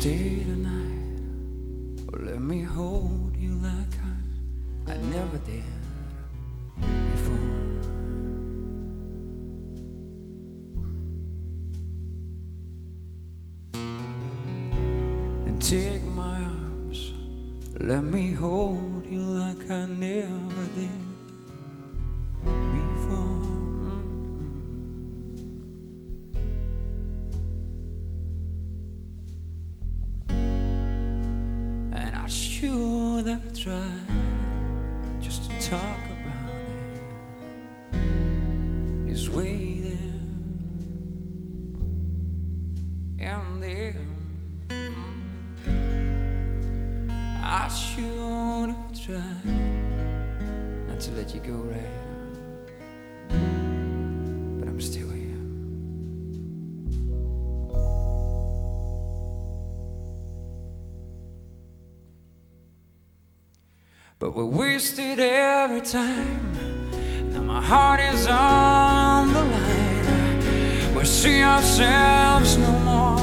stay tonight, or let me hold you like I never did before. And take my arms, let me hold you like I never did before. And I should have tried just to talk about it. It's waiting and then I should have tried not to let you go right now, but I'm still here. But we wasted every time. Now my heart is on the line. We see ourselves no more.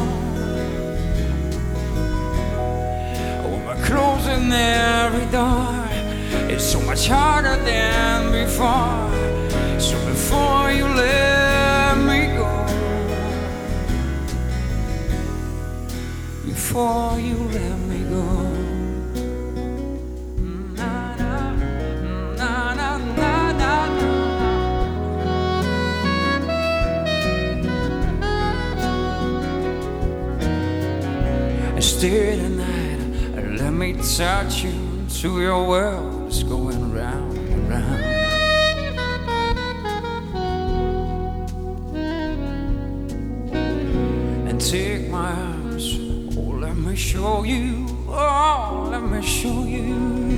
When we're closing every door, it's so much harder than before. So before you let me go, before you let me go, stay tonight, let me touch you to your world is going round and round. And take my arms, oh let me show you, oh let me show you.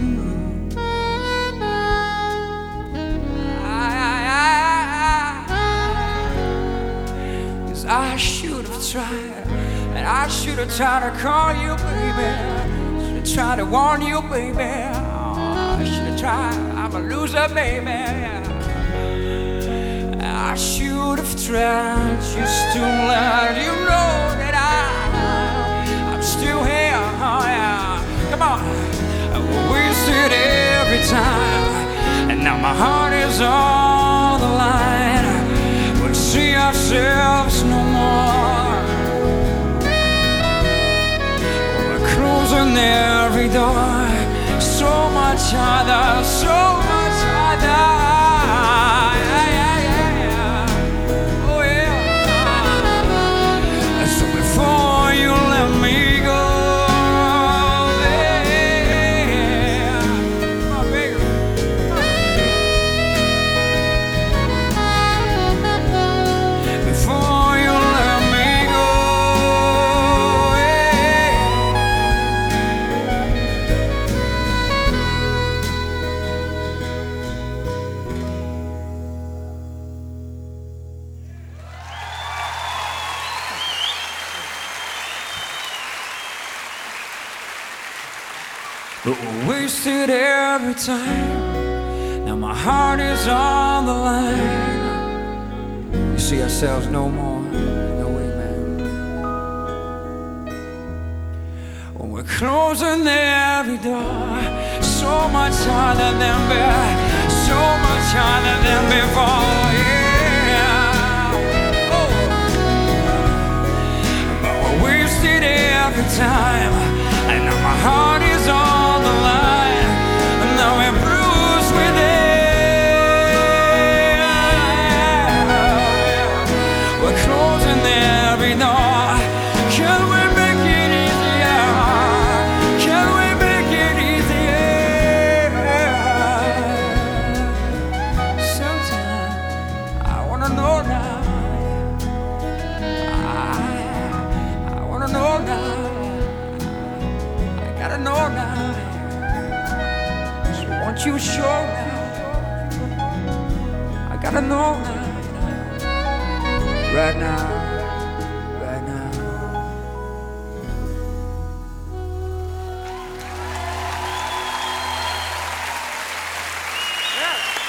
Cause I should have tried. And I should have tried to call you, baby. Should have tried to warn you, baby. Oh, I should have tried. I'm a loser, baby. I should have tried just to let you know that I'm still here. Oh, yeah. Come on. We wasted every time, and now my heart is on the line. We'll see ourselves no more. Closing every door, so much harder, so much harder. Yeah, yeah, yeah, yeah. Oh yeah. So before you let me go, yeah. Come on, baby. Before you let me go. But we wasted every time. Now my heart is on the line. We see ourselves no more. No way, man. When we're closing every door, so much harder than before. So much harder than before. Yeah. Oh. But we wasted every time. And now my heart is on the line, and now we're bruised with it. We're closing every door. Can we make it easier? Can we make it easier? Sometimes I wanna know now. I wanna know now. I gotta know now. So won't you show now? I gotta know now. Right now. Right now. Yeah.